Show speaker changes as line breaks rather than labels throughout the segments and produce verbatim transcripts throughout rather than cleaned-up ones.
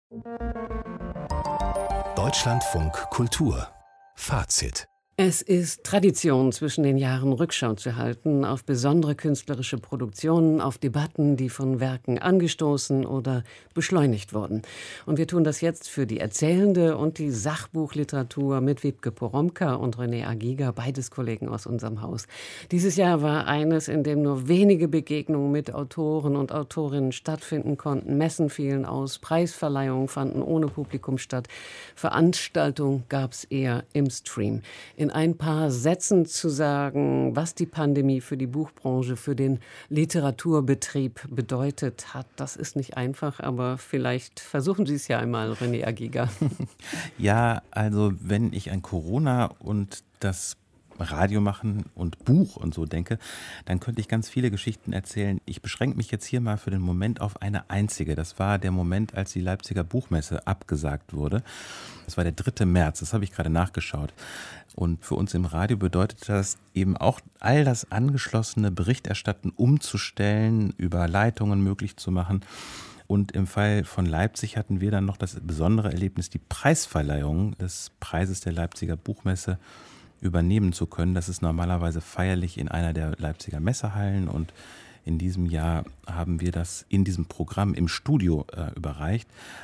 Deutschlandfunk Kultur Fazit.
Es ist Tradition, zwischen den Jahren Rückschau zu halten auf besondere künstlerische Produktionen, auf Debatten, die von Werken angestoßen oder beschleunigt wurden. Und wir tun das jetzt für die erzählende und die Sachbuchliteratur mit Wiebke Poromka und René Agiga, beides Kollegen aus unserem Haus. Dieses Jahr war eines, in dem nur wenige Begegnungen mit Autoren und Autorinnen stattfinden konnten. Messen fielen aus, Preisverleihungen fanden ohne Publikum statt. Veranstaltungen gab es eher im Stream. In ein paar Sätzen zu sagen, was die Pandemie für die Buchbranche, für den Literaturbetrieb bedeutet hat, das ist nicht einfach, aber vielleicht versuchen Sie es ja einmal, René Agiga.
Ja, also wenn ich an Corona und das Radio machen und Buch und so denke, dann könnte ich ganz viele Geschichten erzählen. Ich beschränke mich jetzt hier mal für den Moment auf eine einzige. Das war der Moment, als die Leipziger Buchmesse abgesagt wurde. Das war der dritte März, das habe ich gerade nachgeschaut. Und für uns im Radio bedeutet das eben auch, all das angeschlossene Berichterstatten umzustellen, über Leitungen möglich zu machen. Und im Fall von Leipzig hatten wir dann noch das besondere Erlebnis, die Preisverleihung des Preises der Leipziger Buchmesse übernehmen zu können. Das ist normalerweise feierlich in einer der Leipziger Messehallen und in diesem Jahr haben wir das in diesem Programm im Studio äh, überreicht.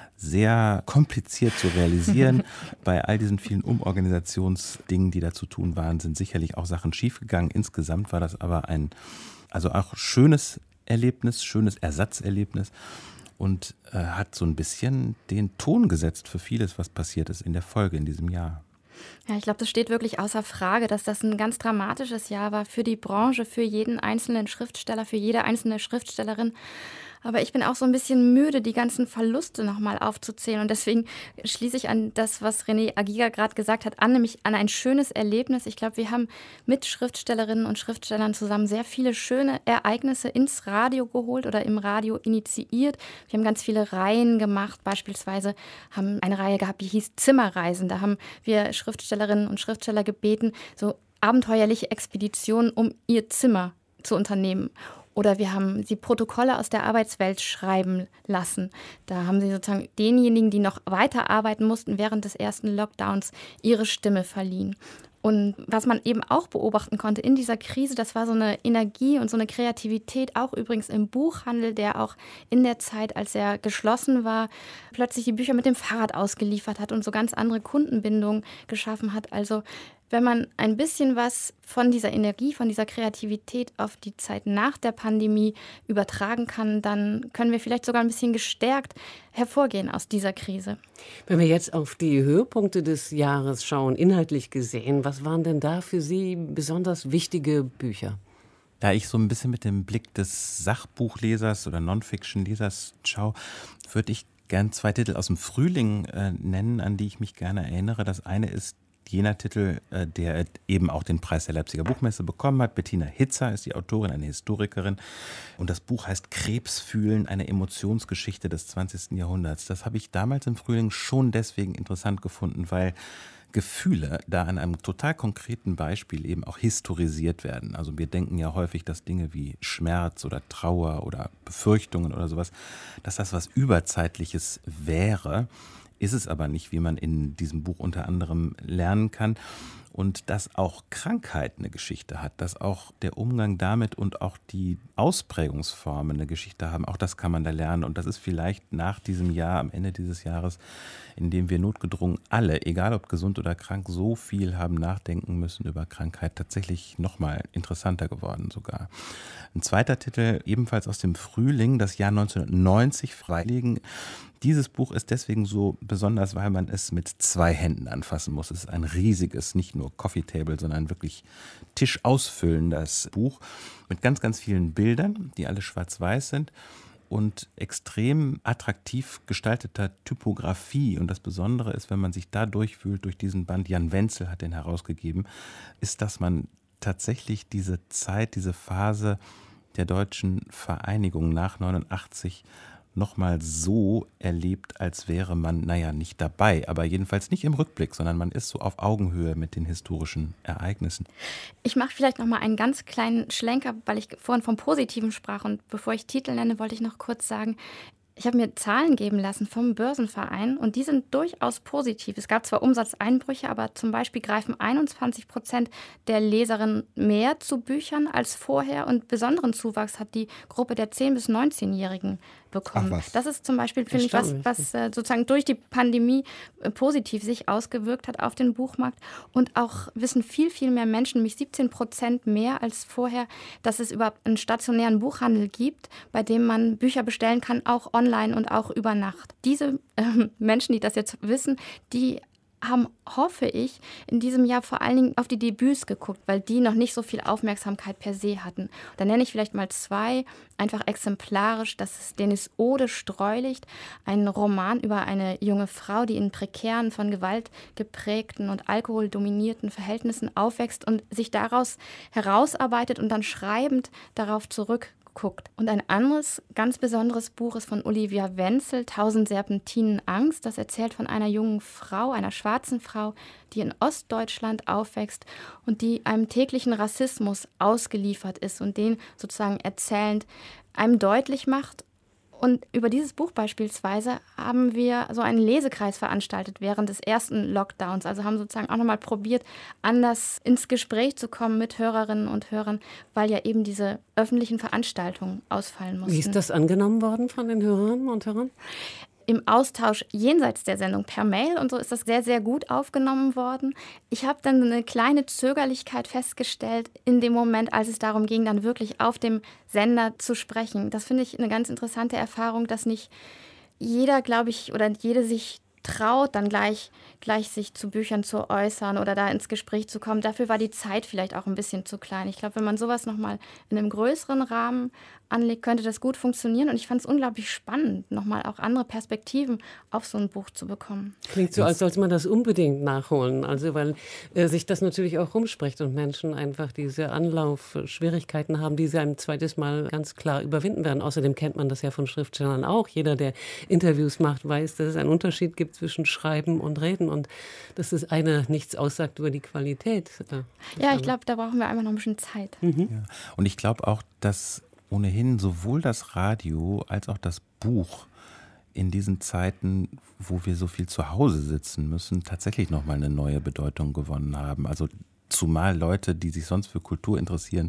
Sehr kompliziert zu realisieren. Bei all diesen vielen Umorganisationsdingen, die da zu tun waren, sind sicherlich auch Sachen schiefgegangen. Insgesamt war das aber ein, also auch schönes Erlebnis, schönes Ersatzerlebnis und äh, hat so ein bisschen den Ton gesetzt für vieles, was passiert ist in der Folge in diesem Jahr.
Ja, ich glaube, das steht wirklich außer Frage, dass das ein ganz dramatisches Jahr war für die Branche, für jeden einzelnen Schriftsteller, für jede einzelne Schriftstellerin. Aber ich bin auch so ein bisschen müde, die ganzen Verluste nochmal aufzuzählen. Und deswegen schließe ich an das, was René Agiga gerade gesagt hat, an, nämlich an ein schönes Erlebnis. Ich glaube, wir haben mit Schriftstellerinnen und Schriftstellern zusammen sehr viele schöne Ereignisse ins Radio geholt oder im Radio initiiert. Wir haben ganz viele Reihen gemacht. Beispielsweise haben eine Reihe gehabt, die hieß Zimmerreisen. Da haben wir Schriftstellerinnen und Schriftsteller gebeten, so abenteuerliche Expeditionen um ihr Zimmer zu unternehmen. Oder wir haben sie Protokolle aus der Arbeitswelt schreiben lassen. Da haben sie sozusagen denjenigen, die noch weiterarbeiten mussten während des ersten Lockdowns, ihre Stimme verliehen. Und was man eben auch beobachten konnte in dieser Krise, das war so eine Energie und so eine Kreativität, auch übrigens im Buchhandel, der auch in der Zeit, als er geschlossen war, plötzlich die Bücher mit dem Fahrrad ausgeliefert hat und so ganz andere Kundenbindungen geschaffen hat. Also wenn man ein bisschen was von dieser Energie, von dieser Kreativität auf die Zeit nach der Pandemie übertragen kann, dann können wir vielleicht sogar ein bisschen gestärkt hervorgehen aus dieser Krise.
Wenn wir jetzt auf die Höhepunkte des Jahres schauen, inhaltlich gesehen, was waren denn da für Sie besonders wichtige Bücher?
Da ich so ein bisschen mit dem Blick des Sachbuchlesers oder Non-Fiction-Lesers schaue, würde ich gern zwei Titel aus dem Frühling äh, nennen, an die ich mich gerne erinnere. Das eine ist jener Titel, äh, der eben auch den Preis der Leipziger Buchmesse bekommen hat. Bettina Hitzer ist die Autorin, eine Historikerin. Und das Buch heißt Krebsfühlen, eine Emotionsgeschichte des zwanzigsten Jahrhunderts. Das habe ich damals im Frühling schon deswegen interessant gefunden, weil Gefühle da an einem total konkreten Beispiel eben auch historisiert werden. Also wir denken ja häufig, dass Dinge wie Schmerz oder Trauer oder Befürchtungen oder sowas, dass das was Überzeitliches wäre. Ist es aber nicht, wie man in diesem Buch unter anderem lernen kann. Und dass auch Krankheit eine Geschichte hat, dass auch der Umgang damit und auch die Ausprägungsformen eine Geschichte haben, auch das kann man da lernen. Und das ist vielleicht nach diesem Jahr, am Ende dieses Jahres, in dem wir notgedrungen alle, egal ob gesund oder krank, so viel haben nachdenken müssen über Krankheit, tatsächlich nochmal interessanter geworden sogar. Ein zweiter Titel, ebenfalls aus dem Frühling, das Jahr neunzehnhundertneunzig, Freilegen. Dieses Buch ist deswegen so besonders, weil man es mit zwei Händen anfassen muss. Es ist ein riesiges, nicht nur Coffee Table, sondern wirklich tischausfüllendes Buch mit ganz, ganz vielen Bildern, die alle schwarz-weiß sind und extrem attraktiv gestalteter Typografie. Und das Besondere ist, wenn man sich da durchfühlt, durch diesen Band, Jan Wenzel hat den herausgegeben, ist, dass man tatsächlich diese Zeit, diese Phase der deutschen Vereinigung nach neunundachtzig nochmal so erlebt, als wäre man, naja, nicht dabei, aber jedenfalls nicht im Rückblick, sondern man ist so auf Augenhöhe mit den historischen Ereignissen.
Ich mache vielleicht noch mal einen ganz kleinen Schlenker, weil ich vorhin vom Positiven sprach und bevor ich Titel nenne, wollte ich noch kurz sagen, Ich habe mir Zahlen geben lassen vom Börsenverein und die sind durchaus positiv. Es gab zwar Umsatzeinbrüche, aber zum Beispiel greifen einundzwanzig Prozent der Leserinnen mehr zu Büchern als vorher und besonderen Zuwachs hat die Gruppe der zehn- bis neunzehnjährigen bekommen.
Ach was.
Das ist zum Beispiel, finde ich, was, was äh, sozusagen durch die Pandemie äh, positiv sich ausgewirkt hat auf den Buchmarkt. Und auch wissen viel, viel mehr Menschen, nämlich siebzehn Prozent mehr als vorher, dass es überhaupt einen stationären Buchhandel gibt, bei dem man Bücher bestellen kann, auch online und auch über Nacht. Diese äh, Menschen, die das jetzt wissen, die haben, hoffe ich, in diesem Jahr vor allen Dingen auf die Debüts geguckt, weil die noch nicht so viel Aufmerksamkeit per se hatten. Da nenne ich vielleicht mal zwei, einfach exemplarisch. Das ist Denis Ode Streulicht, ein Roman über eine junge Frau, die in prekären, von Gewalt geprägten und alkoholdominierten Verhältnissen aufwächst und sich daraus herausarbeitet und dann schreibend darauf zurück guckt. Und ein anderes ganz besonderes Buch ist von Olivia Wenzel, Tausend Serpentinen Angst. Das erzählt von einer jungen Frau, einer schwarzen Frau, die in Ostdeutschland aufwächst und die einem täglichen Rassismus ausgeliefert ist und den sozusagen erzählend einem deutlich macht. Und über dieses Buch beispielsweise haben wir so einen Lesekreis veranstaltet während des ersten Lockdowns. Also haben sozusagen auch nochmal probiert, anders ins Gespräch zu kommen mit Hörerinnen und Hörern, weil ja eben diese öffentlichen Veranstaltungen ausfallen mussten.
Wie ist das angenommen worden von den Hörerinnen und Hörern?
Im Austausch jenseits der Sendung per Mail und so ist das sehr, sehr gut aufgenommen worden. Ich habe dann eine kleine Zögerlichkeit festgestellt in dem Moment, als es darum ging, dann wirklich auf dem Sender zu sprechen. Das finde ich eine ganz interessante Erfahrung, dass nicht jeder, glaube ich, oder jede sich traut, dann gleich, gleich sich zu Büchern zu äußern oder da ins Gespräch zu kommen. Dafür war die Zeit vielleicht auch ein bisschen zu klein. Ich glaube, wenn man sowas nochmal in einem größeren Rahmen anlegt, könnte das gut funktionieren. Und ich fand es unglaublich spannend, nochmal auch andere Perspektiven auf so ein Buch zu bekommen.
Klingt so, als sollte man das unbedingt nachholen. Also weil äh, sich das natürlich auch rumspricht und Menschen einfach diese Anlaufschwierigkeiten haben, die sie ein zweites Mal ganz klar überwinden werden. Außerdem kennt man das ja von Schriftstellern auch. Jeder, der Interviews macht, weiß, dass es einen Unterschied gibt zwischen Schreiben und Reden und dass das eine nichts aussagt über die Qualität. Äh,
ja, ich glaube, da brauchen wir einfach noch ein bisschen Zeit.
Mhm. Ja. Und ich glaube auch, dass ohnehin sowohl das Radio als auch das Buch in diesen Zeiten, wo wir so viel zu Hause sitzen müssen, tatsächlich nochmal eine neue Bedeutung gewonnen haben. Also zumal Leute, die sich sonst für Kultur interessieren,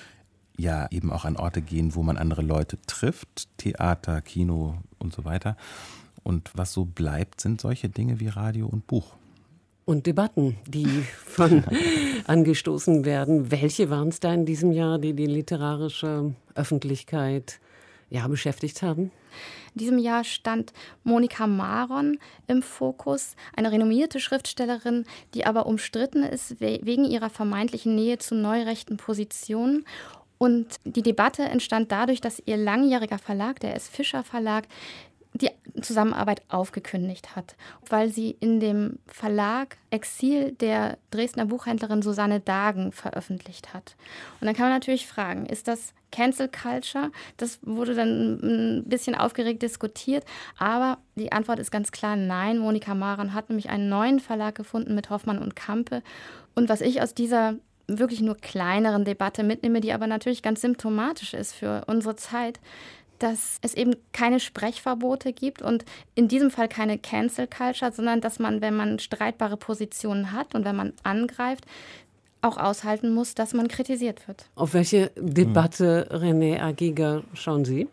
ja eben auch an Orte gehen, wo man andere Leute trifft, Theater, Kino und so weiter. Und was so bleibt, sind solche Dinge wie Radio und Buch.
Und Debatten, die von angestoßen werden. Welche waren es da in diesem Jahr, die die literarische Öffentlichkeit ja, beschäftigt haben?
In diesem Jahr stand Monika Maron im Fokus, eine renommierte Schriftstellerin, die aber umstritten ist wegen ihrer vermeintlichen Nähe zu neurechten Positionen. Und die Debatte entstand dadurch, dass ihr langjähriger Verlag, der S. Fischer Verlag, die Zusammenarbeit aufgekündigt hat, weil sie in dem Verlag Exil der Dresdner Buchhändlerin Susanne Dagen veröffentlicht hat. Und dann kann man natürlich fragen, ist das Cancel Culture? Das wurde dann ein bisschen aufgeregt diskutiert, aber die Antwort ist ganz klar nein. Monika Maron hat nämlich einen neuen Verlag gefunden mit Hoffmann und Campe. Und was ich aus dieser wirklich nur kleineren Debatte mitnehme, die aber natürlich ganz symptomatisch ist für unsere Zeit, dass es eben keine Sprechverbote gibt und in diesem Fall keine Cancel Culture, sondern dass man, wenn man streitbare Positionen hat und wenn man angreift, auch aushalten muss, dass man kritisiert wird.
Auf welche Debatte, René Agiger, schauen Sie?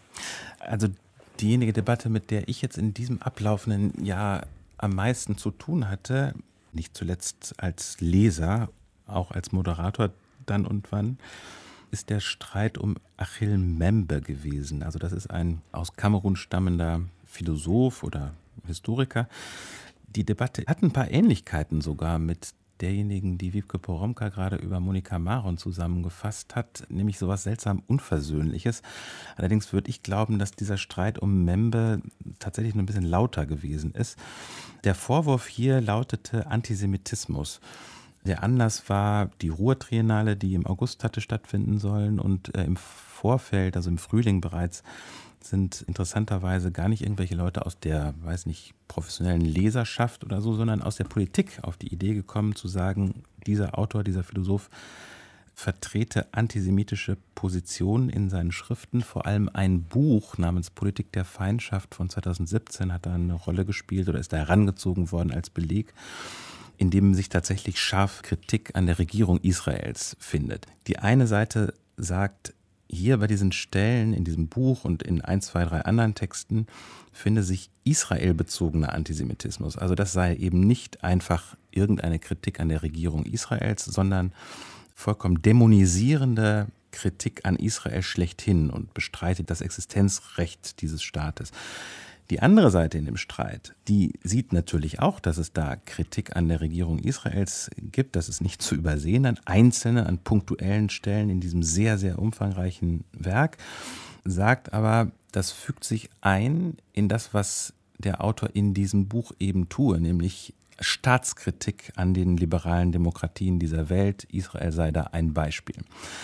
Also diejenige Debatte, mit der ich jetzt in diesem ablaufenden Jahr am meisten zu tun hatte, nicht zuletzt als Leser, auch als Moderator dann und wann, ist der Streit um Achille Mbembe gewesen. Also das ist ein aus Kamerun stammender Philosoph oder Historiker. Die Debatte hat ein paar Ähnlichkeiten sogar mit derjenigen, die Wiebke Poromka gerade über Monika Maron zusammengefasst hat, nämlich sowas seltsam Unversöhnliches. Allerdings würde ich glauben, dass dieser Streit um Mbembe tatsächlich noch ein bisschen lauter gewesen ist. Der Vorwurf hier lautete Antisemitismus. Der Anlass war die Ruhr-Triennale, die im August hatte stattfinden sollen. Und äh, im Vorfeld, also im Frühling bereits, sind interessanterweise gar nicht irgendwelche Leute aus der, weiß nicht, professionellen Leserschaft oder so, sondern aus der Politik auf die Idee gekommen, zu sagen, dieser Autor, dieser Philosoph vertrete antisemitische Positionen in seinen Schriften. Vor allem ein Buch namens Politik der Feindschaft von zweitausendsiebzehn hat da eine Rolle gespielt oder ist da herangezogen worden als Beleg, in dem sich tatsächlich scharf Kritik an der Regierung Israels findet. Die eine Seite sagt, hier bei diesen Stellen in diesem Buch und in ein, zwei, drei anderen Texten finde sich israelbezogener Antisemitismus. Also das sei eben nicht einfach irgendeine Kritik an der Regierung Israels, sondern vollkommen dämonisierende Kritik an Israel schlechthin und bestreitet das Existenzrecht dieses Staates. Die andere Seite in dem Streit, die sieht natürlich auch, dass es da Kritik an der Regierung Israels gibt. Das ist nicht zu übersehen an einzelnen, an punktuellen Stellen in diesem sehr, sehr umfangreichen Werk. Sagt aber, das fügt sich ein in das, was der Autor in diesem Buch eben tue, nämlich Staatskritik an den liberalen Demokratien dieser Welt. Israel sei da ein Beispiel.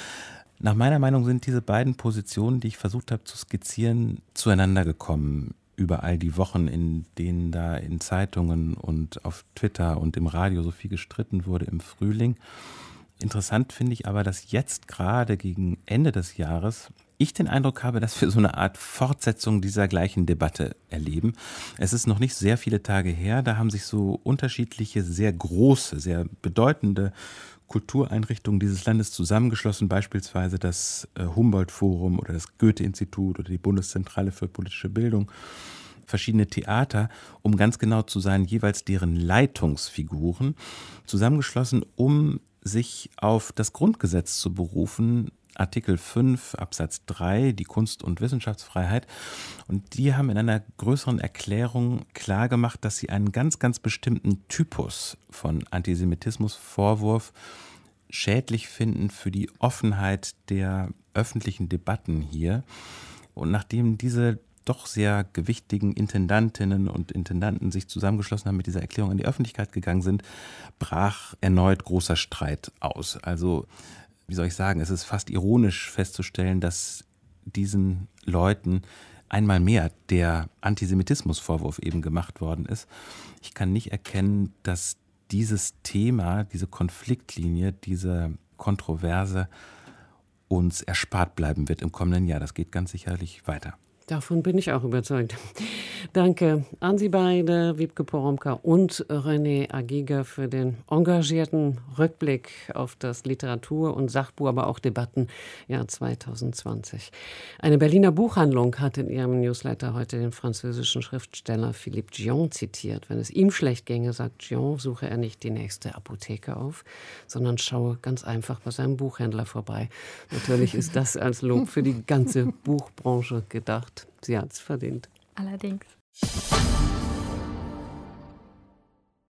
Nach meiner Meinung sind diese beiden Positionen, die ich versucht habe zu skizzieren, zueinander gekommen. Über all die Wochen, in denen da in Zeitungen und auf Twitter und im Radio so viel gestritten wurde im Frühling. Interessant finde ich aber, dass jetzt gerade gegen Ende des Jahres ich den Eindruck habe, dass wir so eine Art Fortsetzung dieser gleichen Debatte erleben. Es ist noch nicht sehr viele Tage her, da haben sich so unterschiedliche, sehr große, sehr bedeutende Kultureinrichtungen dieses Landes zusammengeschlossen, beispielsweise das Humboldt-Forum oder das Goethe-Institut oder die Bundeszentrale für politische Bildung, verschiedene Theater, um ganz genau zu sein, jeweils deren Leitungsfiguren, zusammengeschlossen, um sich auf das Grundgesetz zu berufen, Artikel fünf Absatz drei, die Kunst- und Wissenschaftsfreiheit. Und die haben in einer größeren Erklärung klargemacht, dass sie einen ganz, ganz bestimmten Typus von Antisemitismusvorwurf schädlich finden für die Offenheit der öffentlichen Debatten hier. Und nachdem diese doch sehr gewichtigen Intendantinnen und Intendanten sich zusammengeschlossen haben, mit dieser Erklärung an die Öffentlichkeit gegangen sind, brach erneut großer Streit aus. Also wie soll ich sagen, es ist fast ironisch festzustellen, dass diesen Leuten einmal mehr der Antisemitismusvorwurf eben gemacht worden ist. Ich kann nicht erkennen, dass dieses Thema, diese Konfliktlinie, diese Kontroverse uns erspart bleiben wird im kommenden Jahr. Das geht ganz sicherlich weiter.
Davon bin ich auch überzeugt. Danke an Sie beide, Wiebke Poromka und René Agiger, für den engagierten Rückblick auf das Literatur- und Sachbuch, aber auch Debattenjahr zwanzig zwanzig. Eine Berliner Buchhandlung hat in ihrem Newsletter heute den französischen Schriftsteller Philippe Dion zitiert. Wenn es ihm schlecht ginge, sagt Dion, suche er nicht die nächste Apotheke auf, sondern schaue ganz einfach bei seinem Buchhändler vorbei. Natürlich ist das als Lob für die ganze Buchbranche gedacht. Sie hat es verdient.
Allerdings.